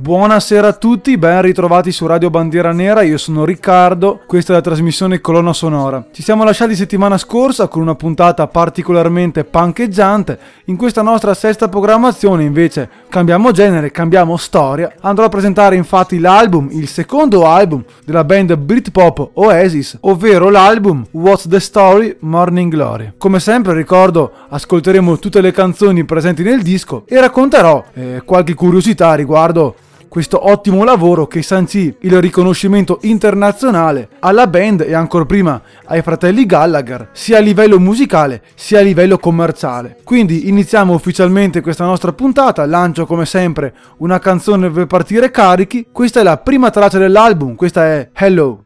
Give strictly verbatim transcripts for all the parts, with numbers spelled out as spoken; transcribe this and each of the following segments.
Buonasera a tutti, ben ritrovati su Radio Bandiera Nera, io sono Riccardo, questa è la trasmissione Colonna Sonora. Ci siamo lasciati settimana scorsa con una puntata particolarmente punkeggiante. In questa nostra sesta programmazione invece cambiamo genere, cambiamo storia. Andrò a presentare infatti l'album, il secondo album della band Britpop Oasis, ovvero l'album What's the Story? Morning Glory. Come sempre ricordo, ascolteremo tutte le canzoni presenti nel disco e racconterò eh, qualche curiosità riguardo questo ottimo lavoro che sancì il riconoscimento internazionale alla band e ancor prima ai fratelli Gallagher, sia a livello musicale sia a livello commerciale. Quindi iniziamo ufficialmente questa nostra puntata, lancio come sempre una canzone per partire carichi. Questa è la prima traccia dell'album, questa è Hello.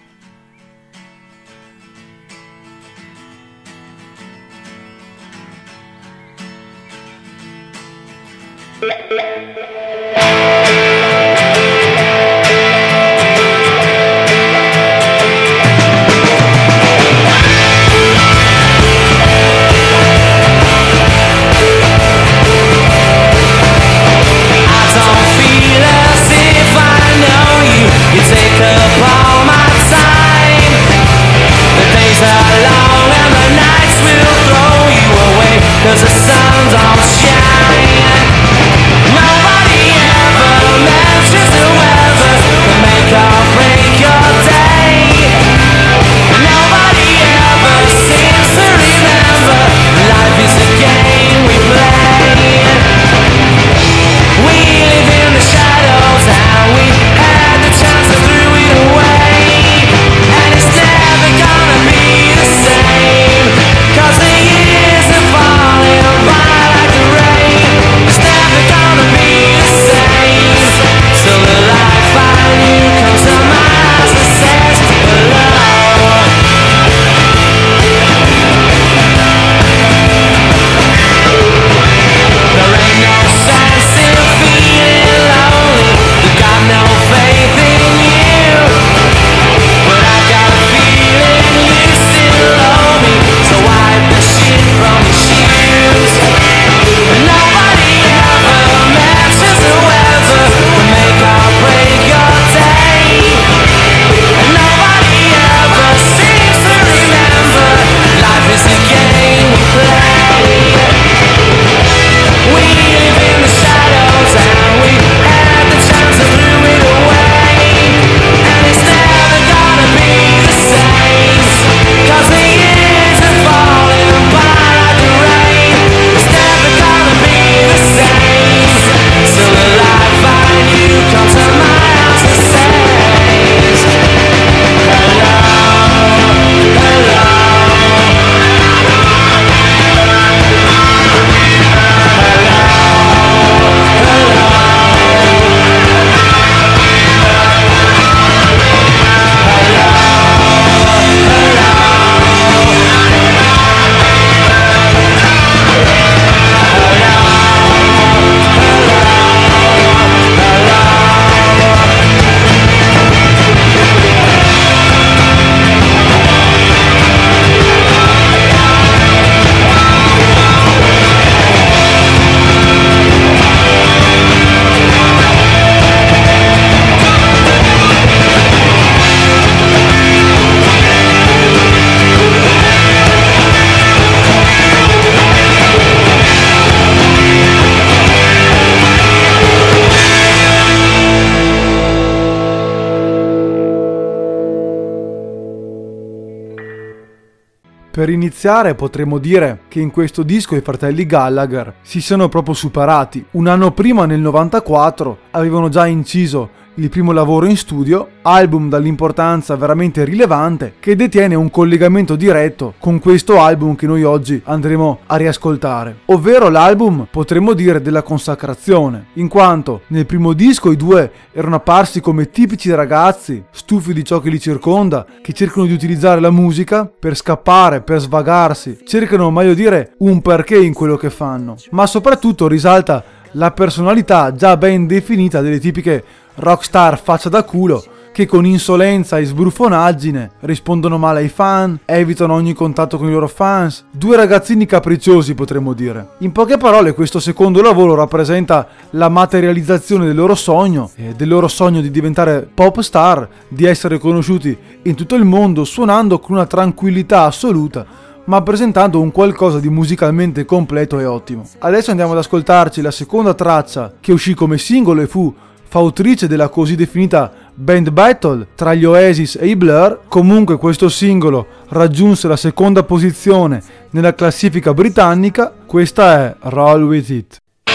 Cause the sun don't shine. Nobody ever mentions the weather to make or break your day. Nobody ever seems to remember life is a game we play. We live in the shadows and we had the chance to throw it away. And it's never gonna be the same. Cause the years are falling by like the rain. It's never gonna be the same. So the life I knew comes to my eyes and says hello. There ain't no sense in feeling lonely. You got no faith in you. But I got a feeling you still owe me. So wipe the shit from your shoes. Nobody ever mentions the weather to make or break your day. And nobody ever seems to remember life is a game we play. We live in the shadows and we had the chance to throw it away. And it's never gonna be the same. Cause the years are falling by like the rain. It's never gonna be the same. So the life I knew comes to my house and says hello, hello. Per iniziare potremmo dire che in questo disco i fratelli Gallagher si sono proprio superati. Un anno prima, nel novantaquattro, avevano già inciso il primo lavoro in studio, album dall'importanza veramente rilevante che detiene un collegamento diretto con questo album che noi oggi andremo a riascoltare, ovvero l'album, potremmo dire, della consacrazione, in quanto nel primo disco i due erano apparsi come tipici ragazzi stufi di ciò che li circonda, che cercano di utilizzare la musica per scappare, per svagarsi, cercano, meglio dire, un perché in quello che fanno, ma soprattutto risalta la personalità già ben definita delle tipiche rockstar faccia da culo che con insolenza e sbrufonaggine rispondono male ai fan, evitano ogni contatto con i loro fans. Due ragazzini capricciosi, potremmo dire. In poche parole, questo secondo lavoro rappresenta la materializzazione del loro sogno, eh, del loro sogno di diventare pop star, di essere conosciuti in tutto il mondo, suonando con una tranquillità assoluta, ma presentando un qualcosa di musicalmente completo e ottimo. Adesso andiamo ad ascoltarci la seconda traccia che uscì come singolo e fu fautrice della così definita band battle tra gli Oasis e i Blur. Comunque questo singolo raggiunse la seconda posizione nella classifica britannica. Questa è Roll With It.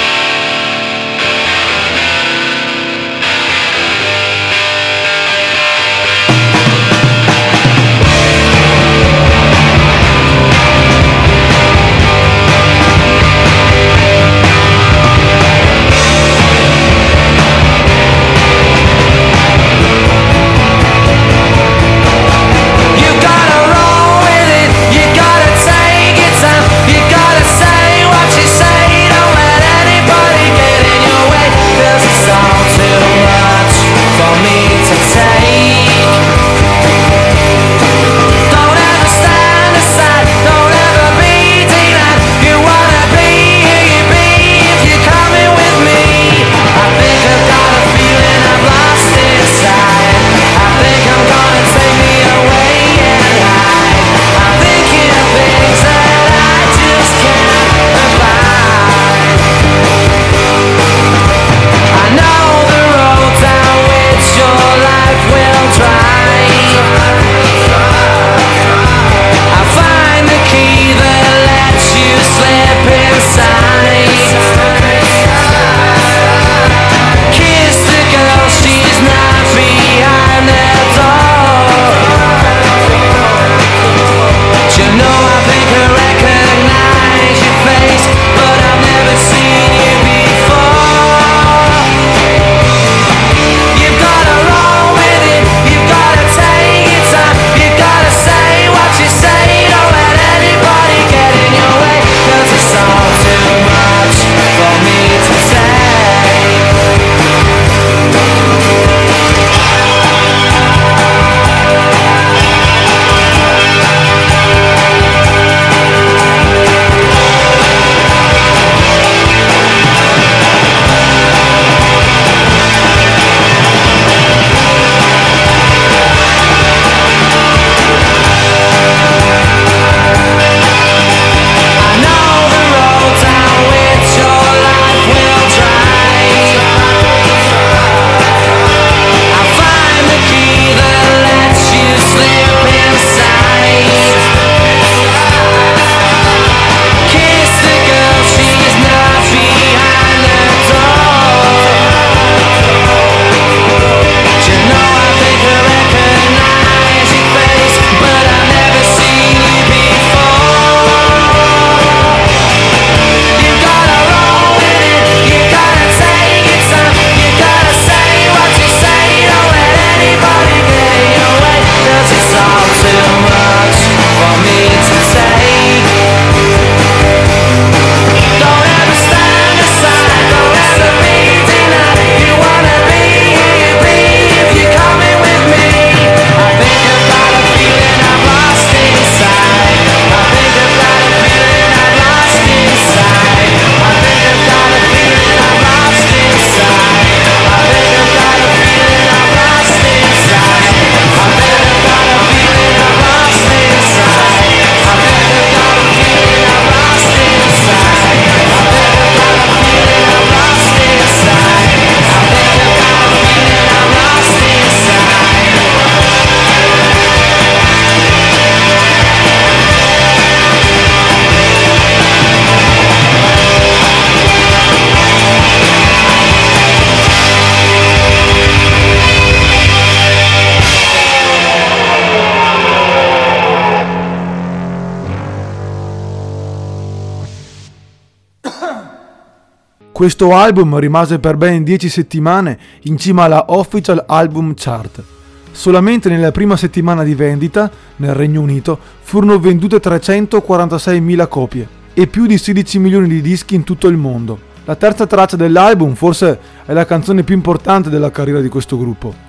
Questo album rimase per ben dieci settimane in cima alla Official Album Chart. Solamente nella prima settimana di vendita, nel Regno Unito, furono vendute trecentoquarantaseimila copie e più di sedici milioni di dischi in tutto il mondo. La terza traccia dell'album forse è la canzone più importante della carriera di questo gruppo.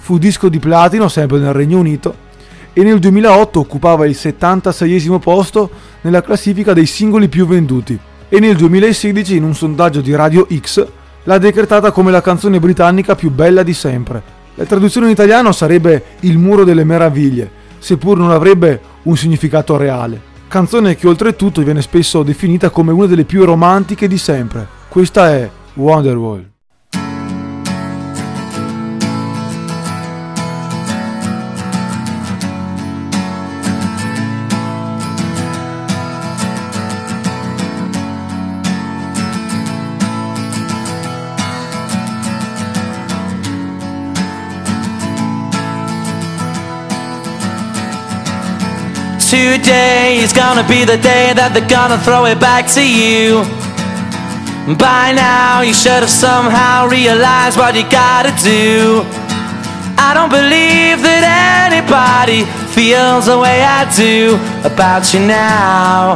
fu disco di platino sempre nel Regno Unito e nel duemilaotto occupava il settantaseiesimo posto nella classifica dei singoli più venduti, e nel duemilasedici in un sondaggio di Radio X l'ha decretata come la canzone britannica più bella di sempre. La traduzione in italiano sarebbe Il muro delle meraviglie, seppur non avrebbe un significato reale. Canzone che oltretutto viene spesso definita come una delle più romantiche di sempre. Questa è Wonderwall. Today is gonna be the day that they're gonna throw it back to you. By now you should have somehow realized what you gotta do. I don't believe that anybody feels the way I do about you now.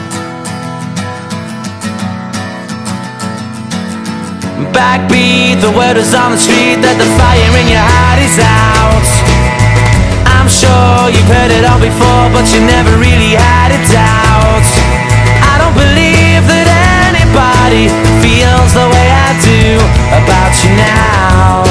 Backbeat, the word is on the street that the fire in your heart is out. I'm sure you've heard it all before, but you never really had a doubt. I don't believe that anybody feels the way I do about you now.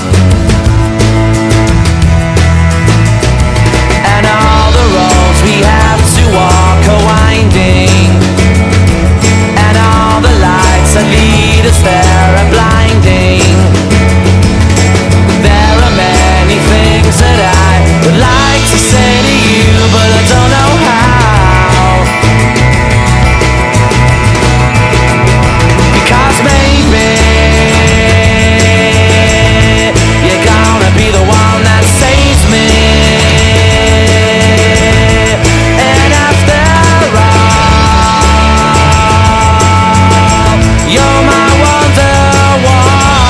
And all the roads we have to walk are winding, and all the lights that lead us there are blinding. There are many things that I would like to say to you, but I don't know how. Because maybe you're gonna be the one that saves me. And after all, you're my Wonderwall.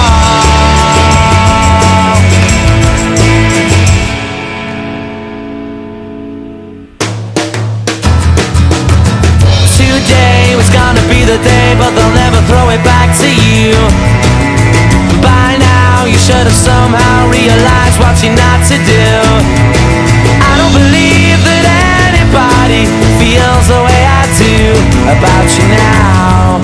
The day, but they'll never throw it back to you. By now you should have somehow realized what you're not to do. I don't believe that anybody feels the way I do about you now.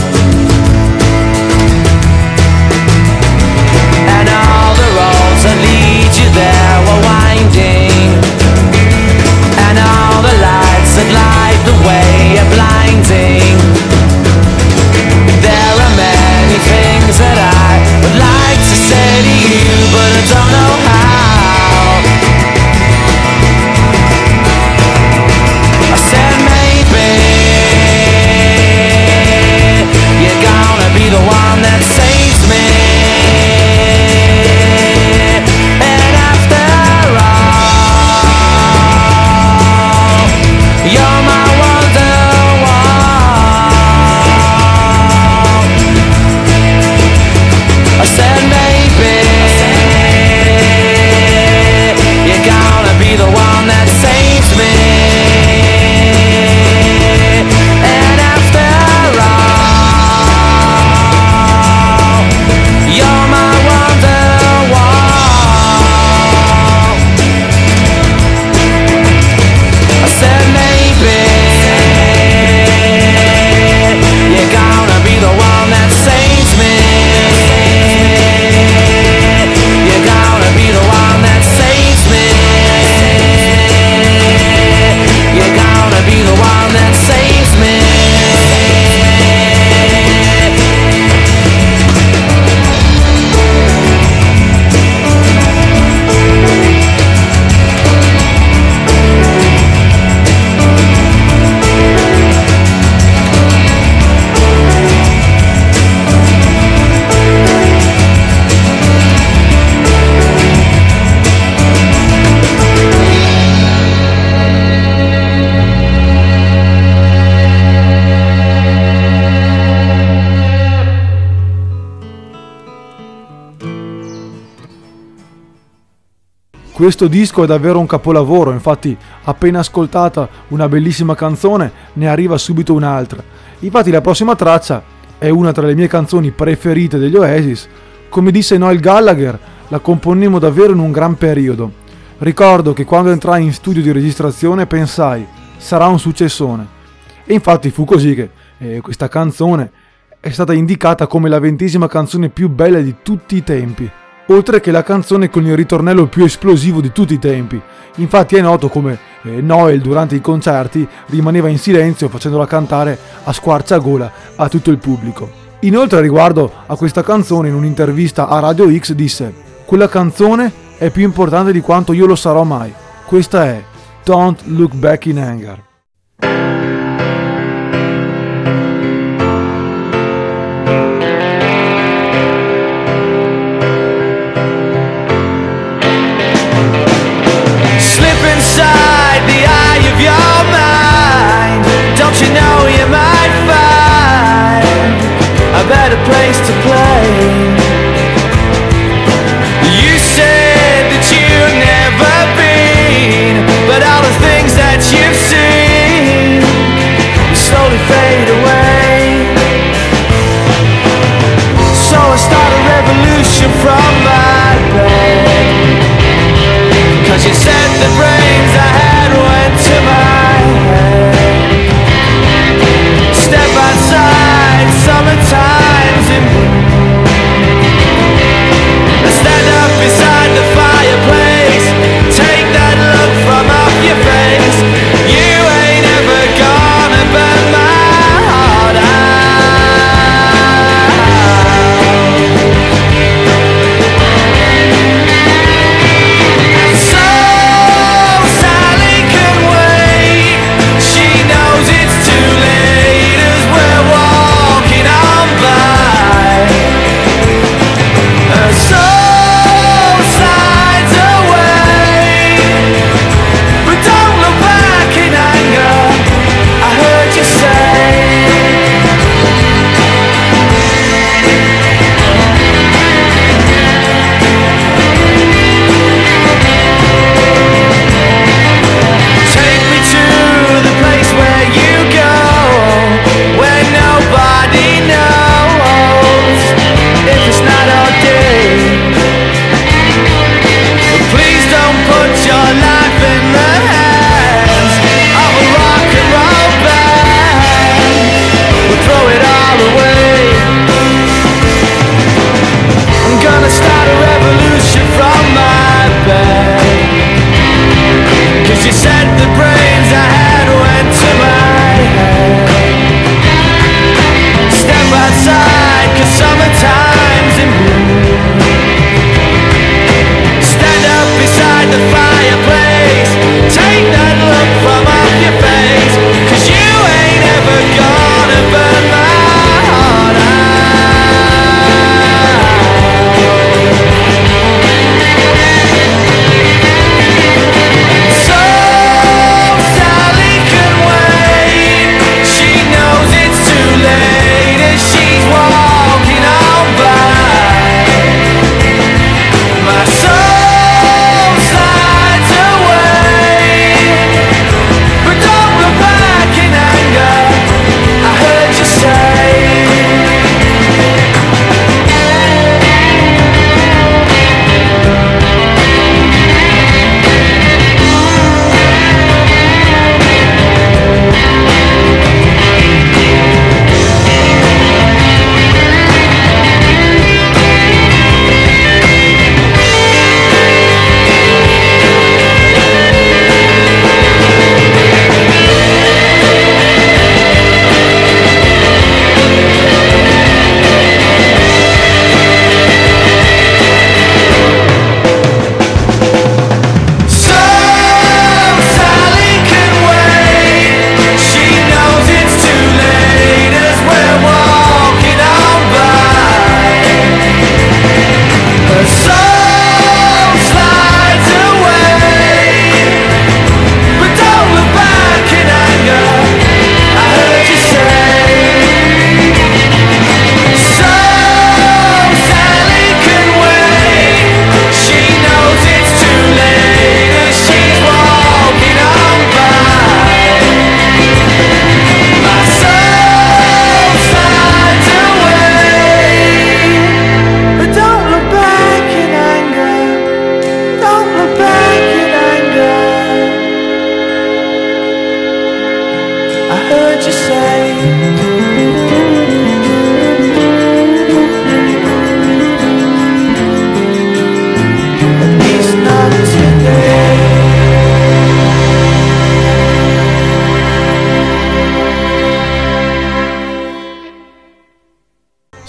And all the roads that lead you there were winding, and all the lights that light the way are blinding. There are many things that I would like to say to you, but I don't know how. I said maybe you're gonna be the one that saves me. And after all, you're my Wonderwall. I said maybe you're gonna be the one that saves me. And after all, you're my Wonderwall. I said maybe you're gonna be the one that saves me. Questo disco è davvero un capolavoro, infatti appena ascoltata una bellissima canzone ne arriva subito un'altra. Infatti la prossima traccia è una tra le mie canzoni preferite degli Oasis. Come disse Noel Gallagher, La componnemmo davvero in un gran periodo. Ricordo che quando entrai in studio di registrazione pensai, sarà un successone. E infatti fu così che eh, questa canzone è stata indicata come la ventesima canzone più bella di tutti i tempi, oltre che la canzone con il ritornello più esplosivo di tutti i tempi. Infatti è noto come eh, Noel durante i concerti rimaneva in silenzio facendola cantare a squarciagola a tutto il pubblico. Inoltre, riguardo a questa canzone, in un'intervista a Radio X disse: quella canzone è più importante di quanto io lo sarò mai. Questa è Don't Look Back in Anger. Inside the eye of your mind, don't you know you might find a better place to play? You said that you've never been, but all the things that you've seen will slowly fade away. So I start a revolution from my bed, 'cause you said the brains I had went to my head. Step outside, summertime's in bloom.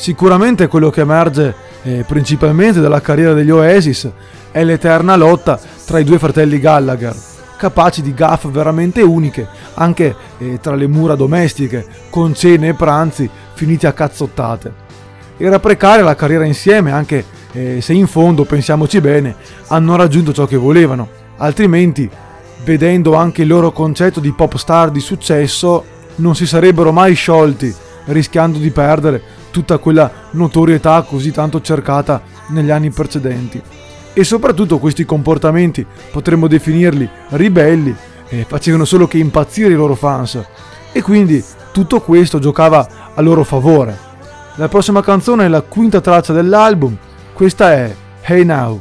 Sicuramente quello che emerge eh, principalmente dalla carriera degli Oasis è l'eterna lotta tra i due fratelli Gallagher, capaci di gaffe veramente uniche, anche eh, tra le mura domestiche, con cene e pranzi finiti a cazzottate. Era precaria la carriera insieme, anche eh, se in fondo, pensiamoci bene, hanno raggiunto ciò che volevano. Altrimenti, vedendo anche il loro concetto di pop star di successo, non si sarebbero mai sciolti, rischiando di perdere tutta quella notorietà così tanto cercata negli anni precedenti. E soprattutto questi comportamenti, potremmo definirli ribelli, eh, facevano solo che impazzire i loro fans, e quindi tutto questo giocava a loro favore. La prossima canzone è la quinta traccia dell'album, questa è Hey Now.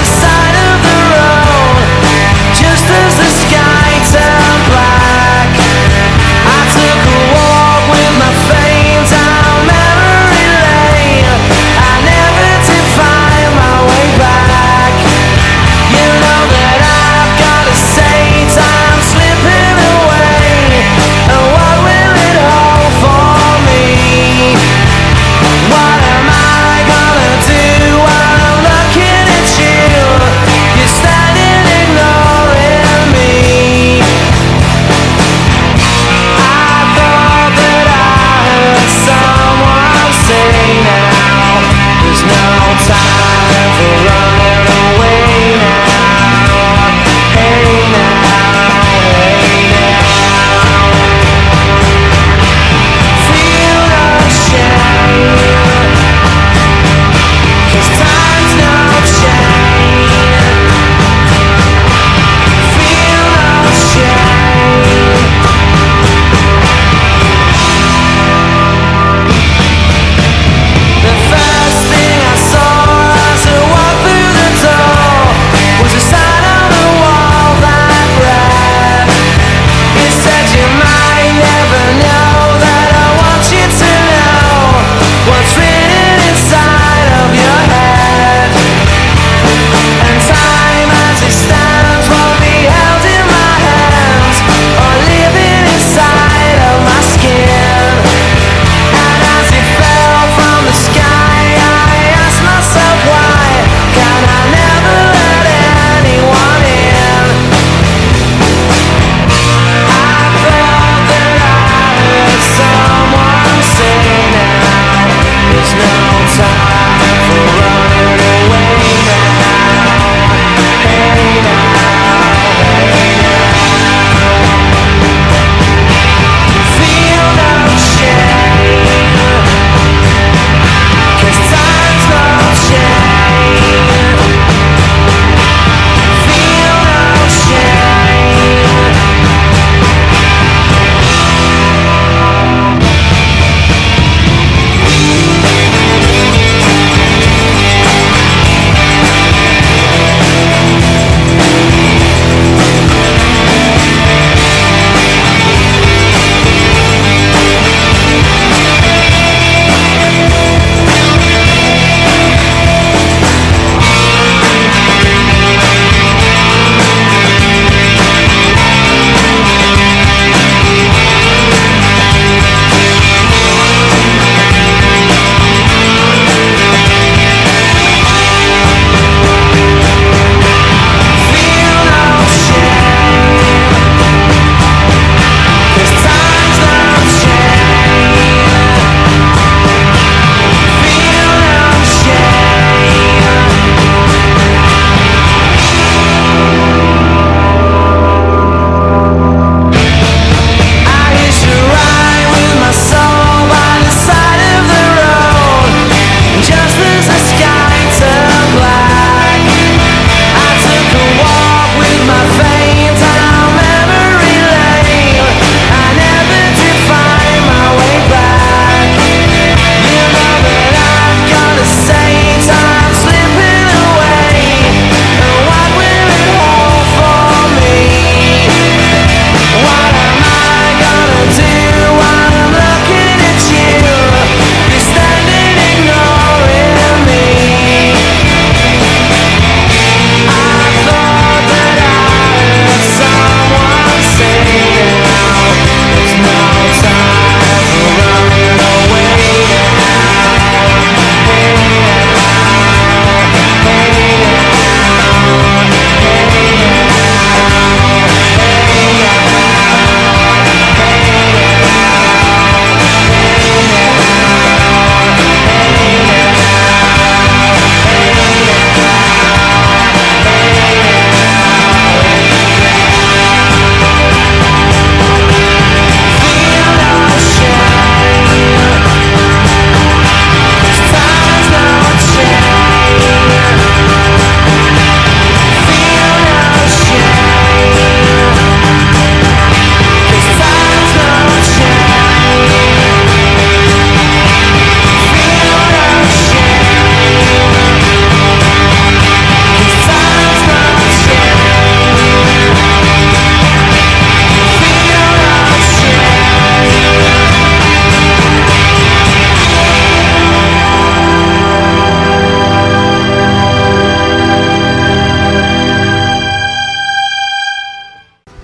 Just as the sky turned black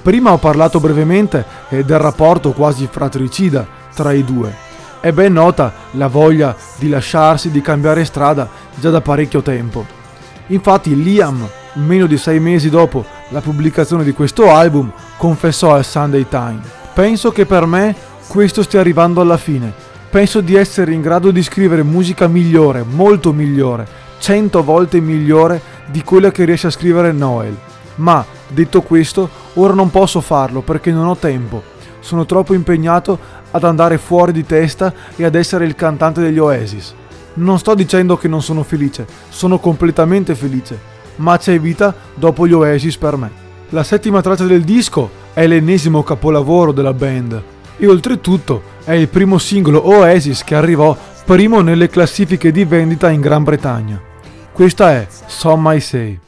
Prima ho parlato brevemente eh, del rapporto quasi fratricida tra i due. È ben nota la voglia di lasciarsi, di cambiare strada già da parecchio tempo. Infatti Liam, meno di sei mesi dopo la pubblicazione di questo album, confessò al Sunday Times: penso che per me questo stia arrivando alla fine. Penso di essere in grado di scrivere musica migliore, molto migliore, cento volte migliore di quella che riesce a scrivere Noel. Ma, detto questo, ora non posso farlo perché non ho tempo. Sono troppo impegnato ad andare fuori di testa e ad essere il cantante degli Oasis. Non sto dicendo che non sono felice, sono completamente felice, ma c'è vita dopo gli Oasis per me. La settima traccia del disco è l'ennesimo capolavoro della band e oltretutto è il primo singolo Oasis che arrivò primo nelle classifiche di vendita in Gran Bretagna. Questa è Some Might Say.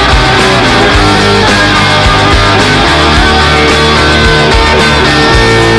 Some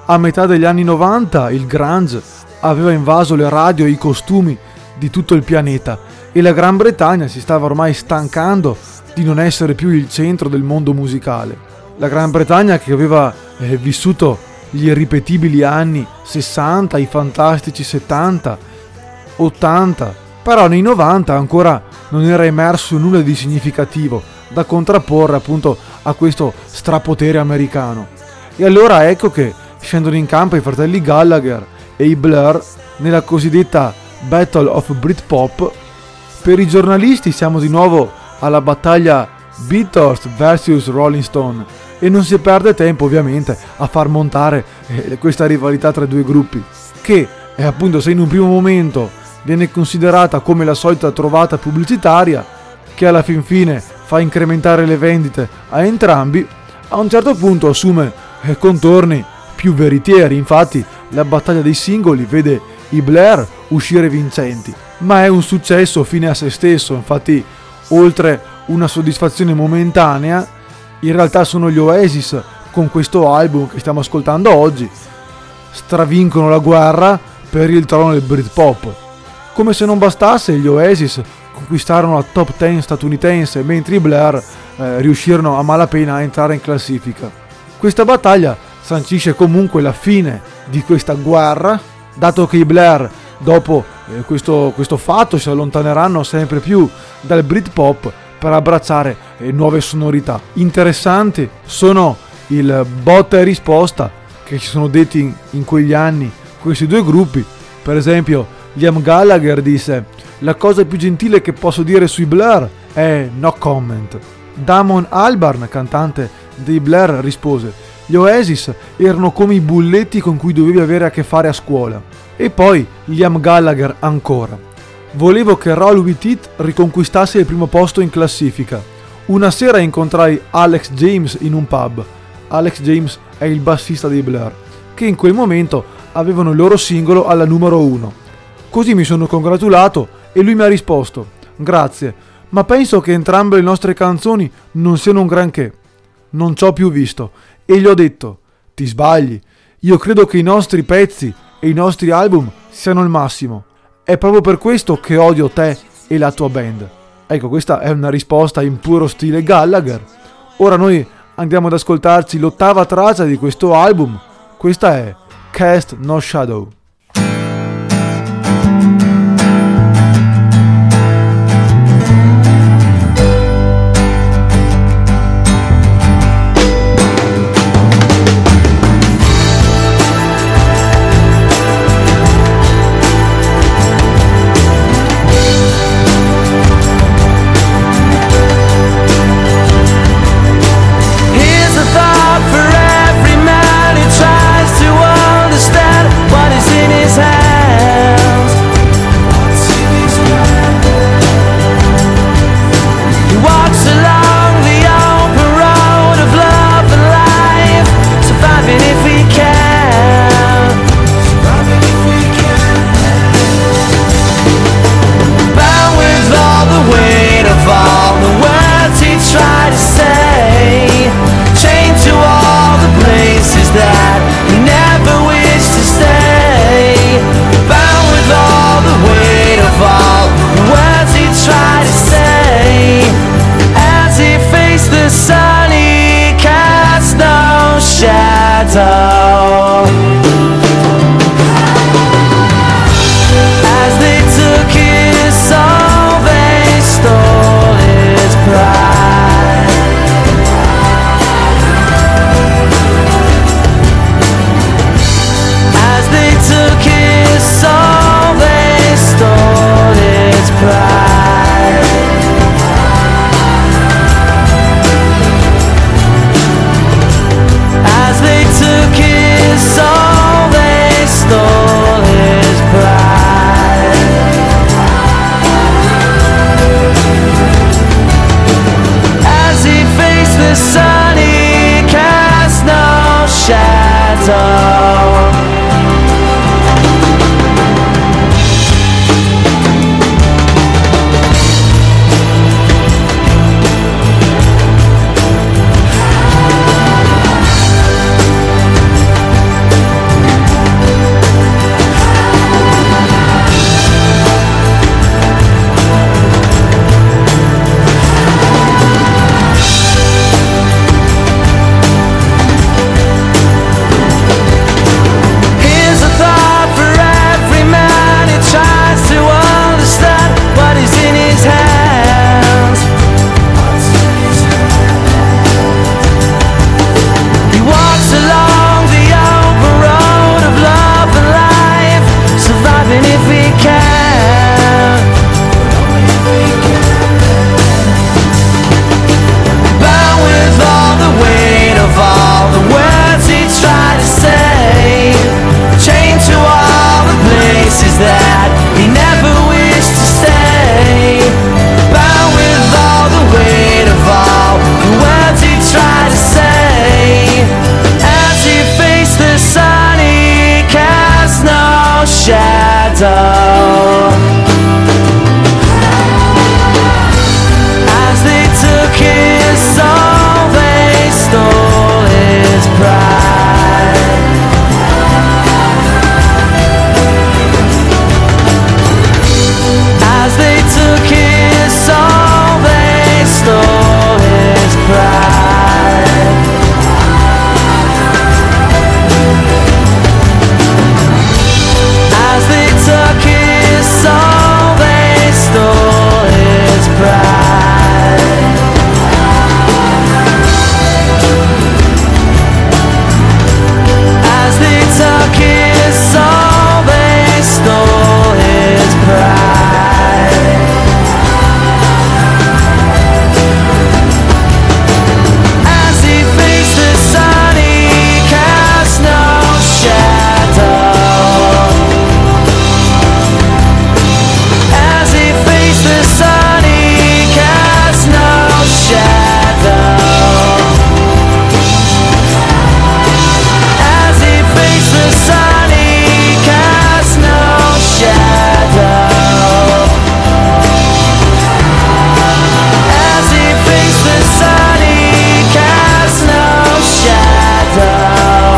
A metà degli anni novanta il grunge aveva invaso le radio e i costumi di tutto il pianeta e la Gran Bretagna si stava ormai stancando di non essere più il centro del mondo musicale. La Gran Bretagna che aveva eh, vissuto gli irripetibili anni sessanta, i fantastici settanta, ottanta, però nei novanta ancora non era emerso nulla di significativo da contrapporre appunto a questo strapotere americano. E allora ecco che scendono in campo i fratelli Gallagher e i Blur nella cosiddetta Battle of Britpop. Per i giornalisti siamo di nuovo alla battaglia Beatles versus Rolling Stone e non si perde tempo ovviamente a far montare eh, questa rivalità tra i due gruppi, che eh, appunto se in un primo momento viene considerata come la solita trovata pubblicitaria che alla fin fine fa incrementare le vendite a entrambi, a un certo punto assume eh, contorni più veritieri. Infatti la battaglia dei singoli vede i Blur uscire vincenti, ma è un successo fine a se stesso. Infatti oltre una soddisfazione momentanea, in realtà sono gli Oasis con questo album che stiamo ascoltando oggi stravincono la guerra per il trono del Britpop. Come se non bastasse, gli Oasis conquistarono la top dieci statunitense mentre i Blur eh, riuscirono a malapena a entrare in classifica. Questa battaglia sancisce comunque la fine di questa guerra, dato che i Blur dopo eh, questo, questo fatto si allontaneranno sempre più dal Britpop per abbracciare eh, nuove sonorità. Interessanti sono il botta e risposta che ci sono detti in, in quegli anni questi due gruppi. Per esempio Liam Gallagher disse: la cosa più gentile che posso dire sui Blur è no comment. Damon Albarn, cantante dei Blur, rispose: gli Oasis erano come i bulletti con cui dovevi avere a che fare a scuola. E poi Liam Gallagher ancora: volevo che Roll With It riconquistasse il primo posto in classifica. Una sera incontrai Alex James in un pub. Alex James è il bassista dei Blur, che in quel momento avevano il loro singolo alla numero uno. Così mi sono congratulato e lui mi ha risposto: grazie, ma penso che entrambe le nostre canzoni non siano un granché. Non ci ho più visto. E gli ho detto: ti sbagli, io credo che i nostri pezzi e i nostri album siano il massimo. È proprio per questo che odio te e la tua band. Ecco, questa è una risposta in puro stile Gallagher. Ora noi andiamo ad ascoltarci l'ottava traccia di questo album. Questa è Cast No Shadow. Took shadow. As they took his soul, they stole his pride. As they took his soul, they stole his pride. As they took his soul, they stole his pride. As they took his soul, they stole his pride. As he faced the sun, he cast no shadow. As he faced the sun, he cast no shadow. As he faced the sun, he cast no shadow. As he faced the sun, he cast no shadow.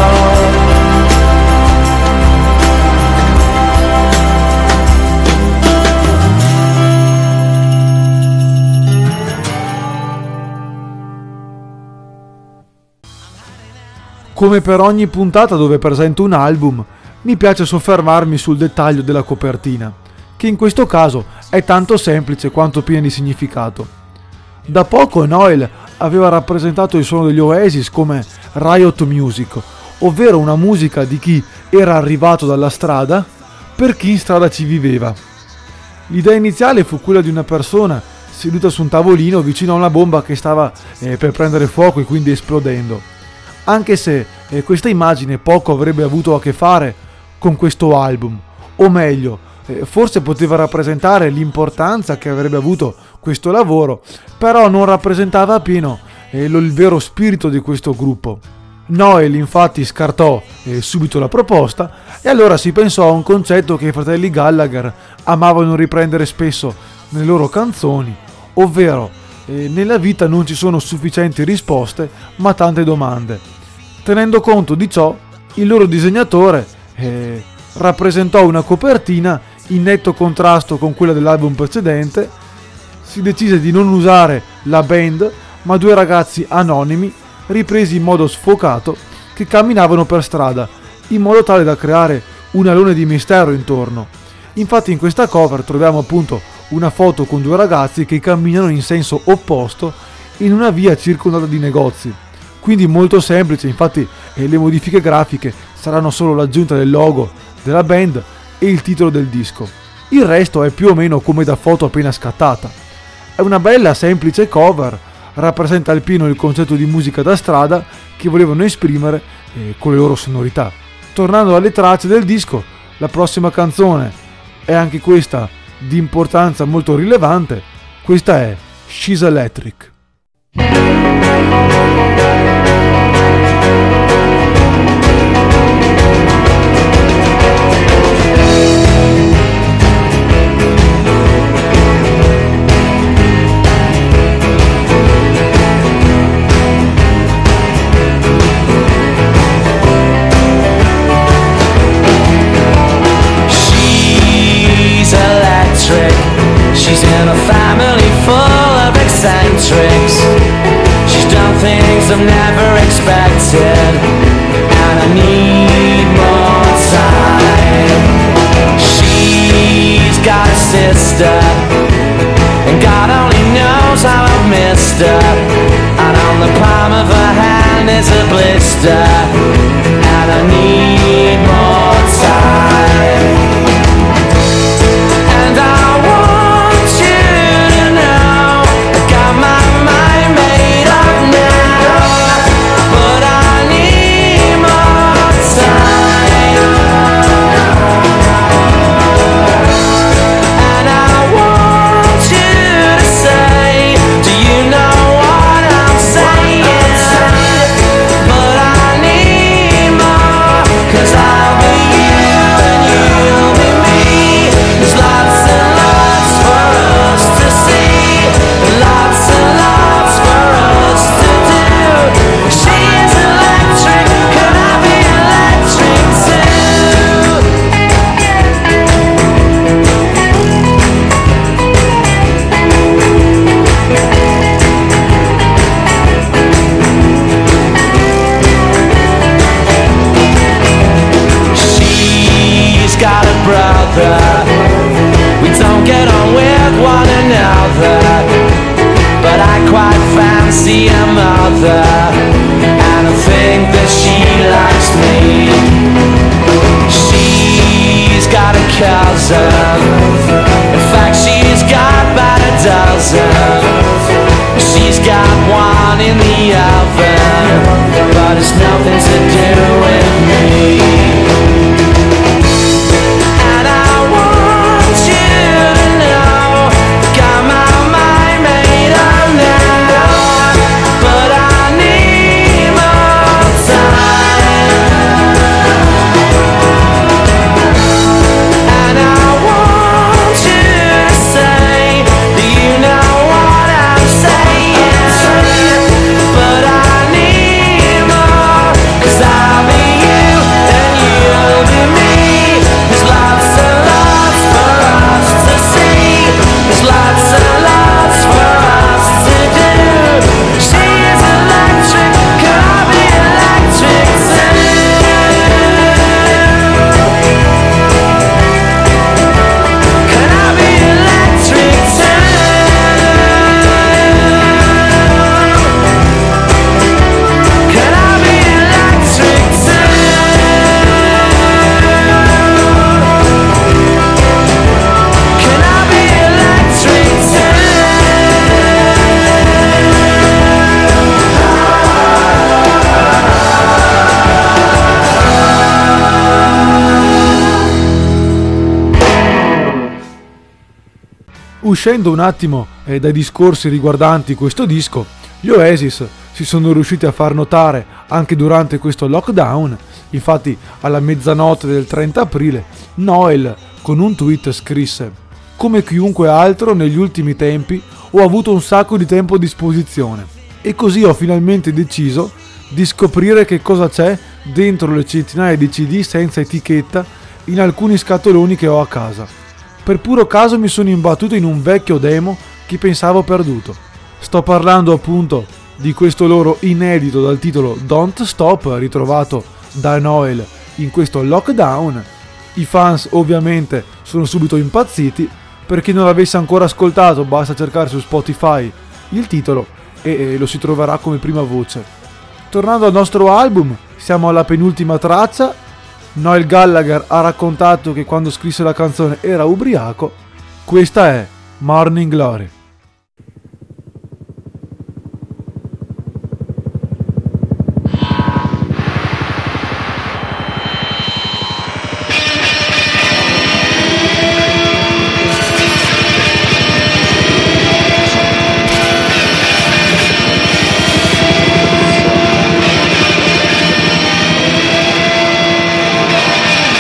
Come per ogni puntata dove presento un album, mi piace soffermarmi sul dettaglio della copertina, che in questo caso è tanto semplice quanto piena di significato. Da poco Noel aveva rappresentato il suono degli Oasis come Riot Music, ovvero una musica di chi era arrivato dalla strada per chi in strada ci viveva. L'idea iniziale fu quella di una persona seduta su un tavolino vicino a una bomba che stava eh, per prendere fuoco e quindi esplodendo. Anche se eh, questa immagine poco avrebbe avuto a che fare con questo album, o meglio, eh, forse poteva rappresentare l'importanza che avrebbe avuto questo lavoro, però non rappresentava appieno eh, lo, il vero spirito di questo gruppo. Noel infatti scartò eh, subito la proposta e allora si pensò a un concetto che i fratelli Gallagher amavano riprendere spesso nelle loro canzoni, ovvero eh, nella vita non ci sono sufficienti risposte ma tante domande. Tenendo conto di ciò, il loro disegnatore eh, rappresentò una copertina in netto contrasto con quella dell'album precedente. Si decise di non usare la band, ma due ragazzi anonimi ripresi in modo sfocato che camminavano per strada, in modo tale da creare un alone di mistero intorno. Infatti in questa cover troviamo appunto una foto con due ragazzi che camminano in senso opposto in una via circondata di negozi. Quindi molto semplice, infatti eh, le modifiche grafiche saranno solo l'aggiunta del logo della band e il titolo del disco. Il resto è più o meno come da foto appena scattata. È una bella semplice cover, rappresenta al pieno il concetto di musica da strada che volevano esprimere eh, con le loro sonorità. Tornando alle tracce del disco, la prossima canzone è anche questa di importanza molto rilevante, questa è She's Electric. She's in a family full of eccentrics. She's done things I've never expected, and I need more time. She's got a sister, and God only knows how I've missed her. And on the palm of her hand is a blister, and I need more time. And I want you to know I got my mind made up now, but I need more time. And I want you to say, do you know what I'm saying? But I need mother, and I think that she likes me. She's got a cousin, in fact she's got about a dozen. She's got one in the oven, but it's nothing to do with me. And I want you to know, got my mind made up now, but I need more time. And I want you to say that you know what I'm saying, but I need more, 'cause I'll be you and you'll be me. There's lots and lots for us to see, there's lots and lots for us to do. She is electric, can I be electric too? Can I be electric too? Can I be electric too? Can I be electric too? Uscendo un attimo eh, dai discorsi riguardanti questo disco, gli Oasis si sono riusciti a far notare anche durante questo lockdown. Infatti alla mezzanotte del trenta aprile Noel con un tweet scrisse: "Come chiunque altro negli ultimi tempi ho avuto un sacco di tempo a disposizione e così ho finalmente deciso di scoprire che cosa c'è dentro le centinaia di C D senza etichetta in alcuni scatoloni che ho a casa. Per puro caso mi sono imbattuto in un vecchio demo che pensavo perduto." Sto parlando appunto di questo loro inedito dal titolo Don't Stop, ritrovato da Noel in questo lockdown. I fans ovviamente sono subito impazziti. Per chi non l'avesse ancora ascoltato basta cercare su Spotify il titolo e lo si troverà come prima voce. Tornando al nostro album, siamo alla penultima traccia. Noel Gallagher ha raccontato che quando scrisse la canzone era ubriaco. Questa è Morning Glory.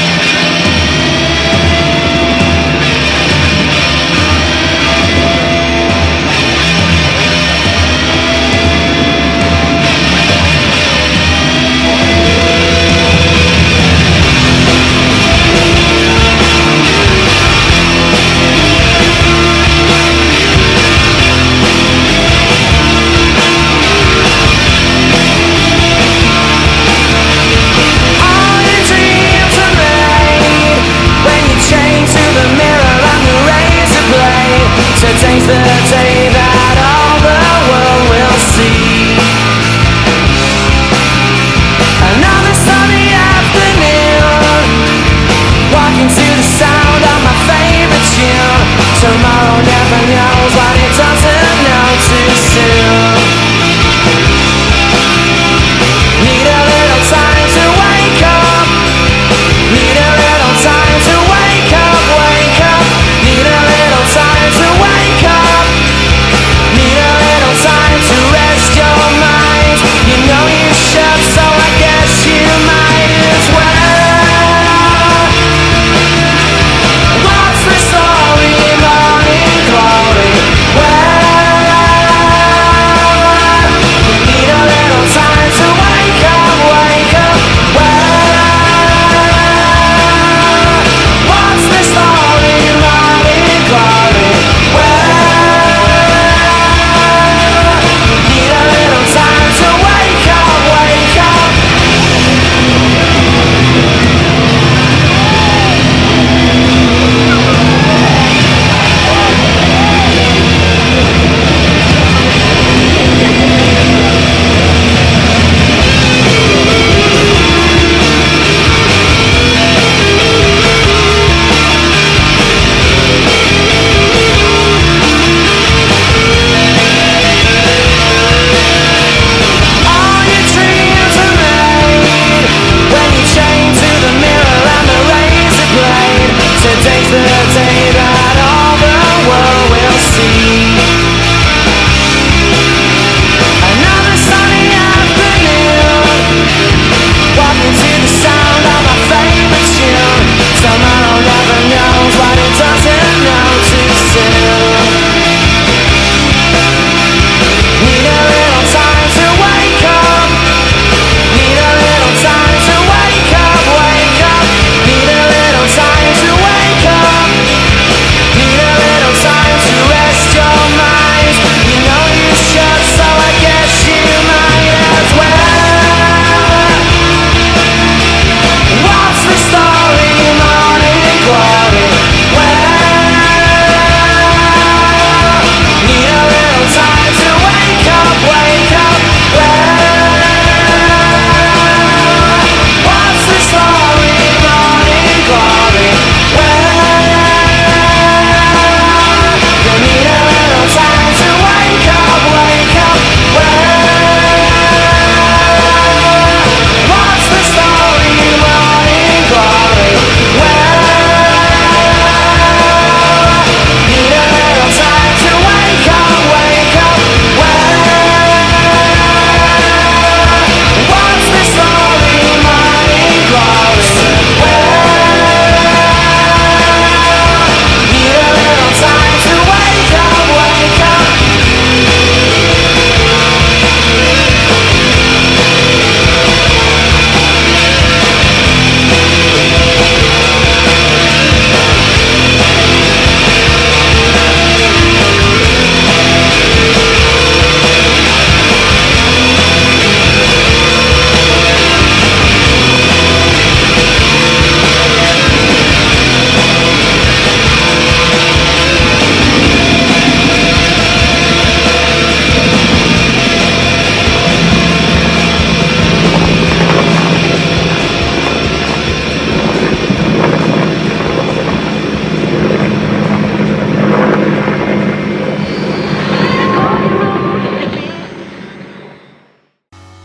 Can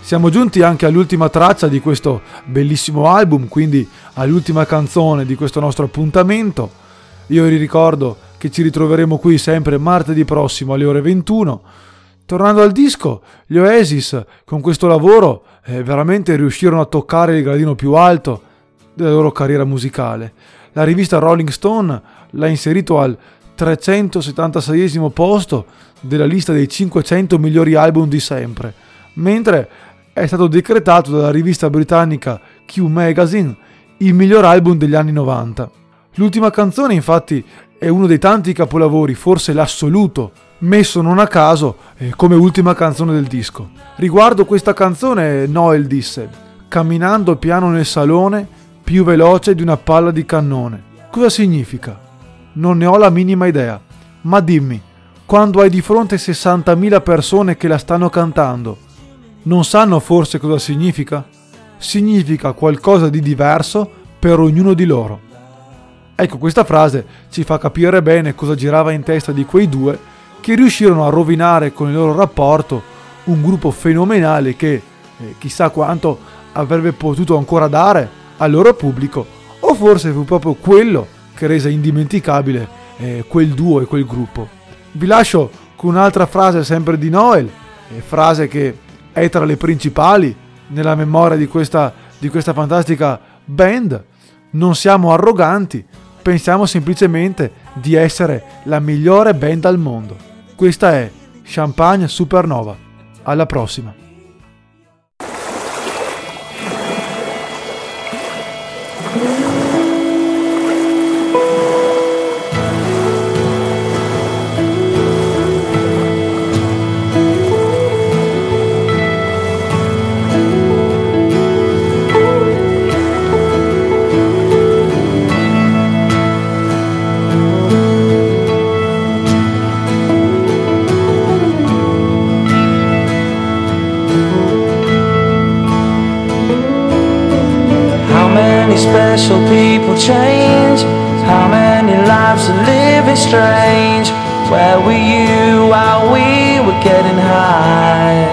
Siamo giunti anche all'ultima traccia di questo bellissimo album, quindi all'ultima canzone di questo nostro appuntamento. Io vi ricordo che ci ritroveremo qui sempre martedì prossimo alle ore ventuno. Tornando al disco, gli Oasis con questo lavoro eh, veramente riuscirono a toccare il gradino più alto della loro carriera musicale. La rivista Rolling Stone l'ha inserito al trecentosettantaseiesimo posto della lista dei cinquecento migliori album di sempre, mentre è stato decretato dalla rivista britannica Q Magazine il miglior album degli anni novanta. L'ultima canzone infatti è uno dei tanti capolavori, forse l'assoluto, messo non a caso eh, come ultima canzone del disco. Riguardo questa canzone Noel disse: camminando piano nel salone, più veloce di una palla di cannone. Cosa significa? Non ne ho la minima idea, ma dimmi, quando hai di fronte sessantamila persone che la stanno cantando, non sanno forse cosa significa? Significa qualcosa di diverso per ognuno di loro. Ecco, questa frase ci fa capire bene cosa girava in testa di quei due che riuscirono a rovinare con il loro rapporto un gruppo fenomenale che eh, chissà quanto avrebbe potuto ancora dare al loro pubblico, o forse fu proprio quello che rese indimenticabile eh, quel duo e quel gruppo. Vi lascio con un'altra frase sempre di Noel, eh, frase che è tra le principali nella memoria di questa, di questa fantastica band: non siamo arroganti, pensiamo semplicemente di essere la migliore band al mondo. Questa è Champagne Supernova. Alla prossima. Special people change. How many lives are living strange? Where were you while we were getting high?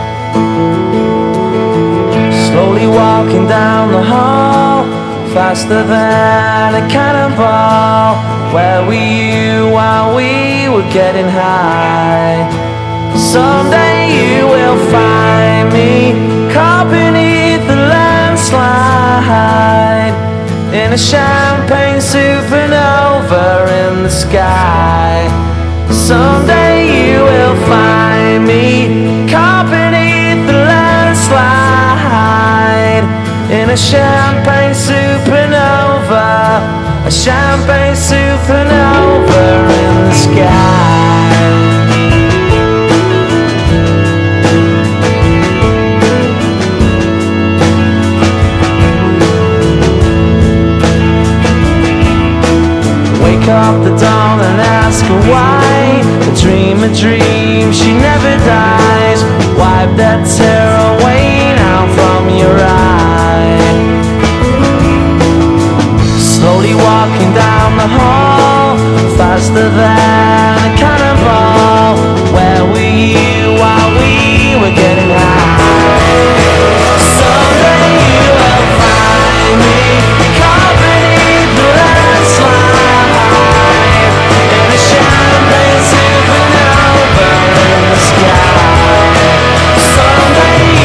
Slowly walking down the hall, faster than a cannonball. Where were you while we were getting high? Someday you will find me caught beneath the landslide, in a champagne supernova in the sky. Someday you will find me caught beneath the landslide, in a champagne supernova, a champagne supernova in the sky. Wake up the dawn and ask her why. A dream, a dream, she never dies. Wipe that tear away now from your eye. Slowly walking down the hall, faster than a cannonball. Where were you while we were getting high? Someday you will find me caught beneath the landslide, in a champagne supernova in the sky. Someday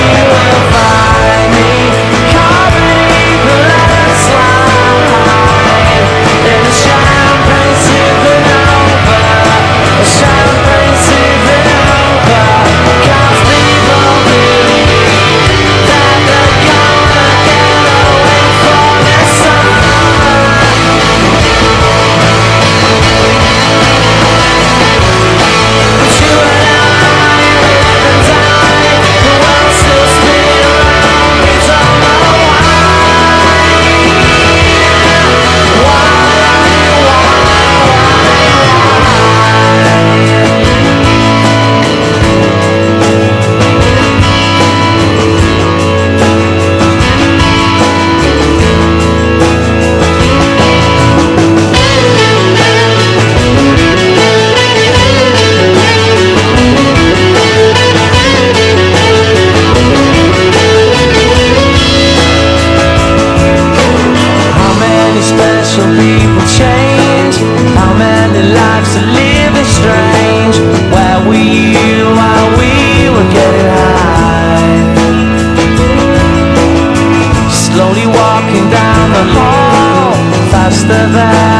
special people change? How many lives are living strange? Where were you while we were getting high? Slowly walking down the hall, faster than